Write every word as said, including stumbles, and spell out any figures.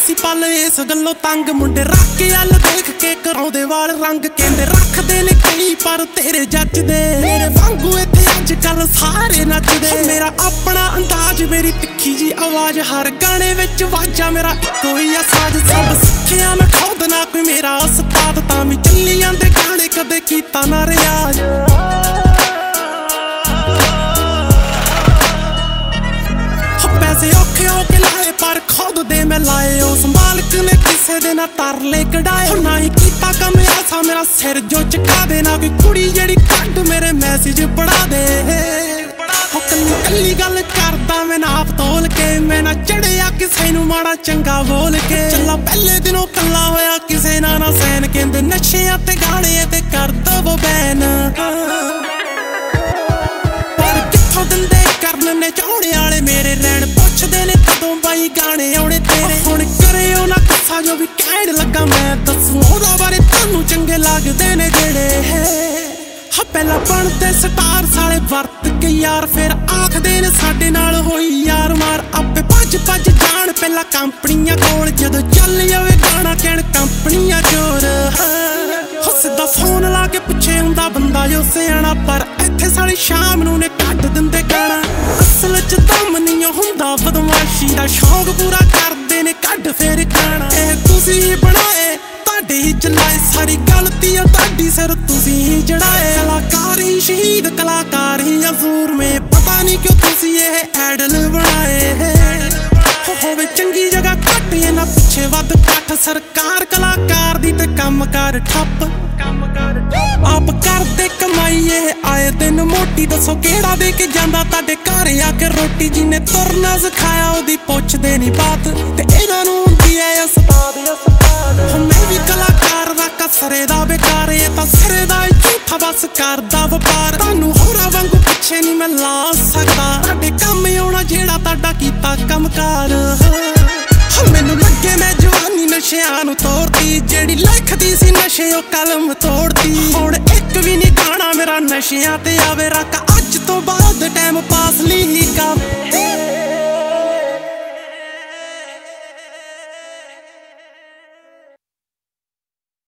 सी पल इस गल्लों तंग मुंडे रख के अल देख के कराउंदे वाल रंग कहंदे रखदे ने कई पर तेरे जचदे मेरे वांगू इत्थे अजकल सारे नचदे मेरा अपना अंदाज मेरी तिखी जी आवाज हर गाने विच वाजा मेरा इक्को ही आ साज सब सिक्खिया मैं खुद ना कोई मेरा उस्ताद तां भी चली जांदे गाने कदे कीता ना रियाज पैसे औखे होके लाए पर खुद दे मैं लाए उस मालिक ने किसे दे ना तरले कढ़ाए ना ही कीता कम ऐसा मेरा सिर जो चुका दे ना कोई कुड़ी जेड़ी कट मेरे मैसेज पढ़ा दे कल्ली कल्ली गल करदा मैं नाप तोल के मैं ना चढ़िया किसे नू माड़ा चंगा बोल के चला पहले दिनों कल्ला होया किसे ना ना सैन कहंदे नशे ते गाने ते कर दो बैन पर किथों दिंदे करन ने चौड़े वाले मेरे रैन पुछदे ने कदों बाई गाने आउणे तेरे हुण करियो ना गुस्सा जो भी कहण लगा मैं दसूं ओहदा बारे तानू चंगे लगदे ने जेड़े हा पहला बनदे स्टार साले वरत के यार फिर आखदे ने साडे नाल होई यार मार आपे भज भज जान पहला कंपनियां कोल जदों चल जावे गाना कहण कंपनियां चोर हो सिद्धा फोन ला के पुछे हुंदा बंदा जो सियाणा पर इत्थे साली शाम नूं ने कढ दिंदे गाना असल च दम नहीं हुंदा बदमाशी दा शौक पूरा करदे ने कढ फिर गाना ए तुसीं ही बनाए तुहाडे ही चलाए सारी गलती आ तुहाडी सिर तुसीं ही चढ़ाए कलाकार ही शहीद कलाकार ही अजूर में पता नहीं क्यों तुसीं ये आइडल बनाए होवे चंगी जगह घट ना पिछे वध कठ सरकार कलाकार दी ते कम कर ठप आप करदे कमाई ये आए दिन मोटी दसो केड़ा दे के जांदा ताडे घर आके रोटी जिन्ने तुरना सिखाया ओदी पुछदे नहीं बात ते इन्हां नूं हुंदी ऐ उस्ताद उस्ताद मैं भी कलाकार दा कसरे दा बेकार ए तां सिरे दा झूठा बस करदा वपार तानू होरां वांगू पिछे नहीं मैं ला सकदा ताडे कम आउणा जेड़ा ताडा कीता कमकार मैनू लगे मैं जवानी नशियां नूं तोड़ती जेड़ी लिखदी सी नशे ओ कलम तोड़ती हुण एक भी नहीं गाना मेरा नशियां ते आवे रख अज तो बाद टाइम पास ली ही गावे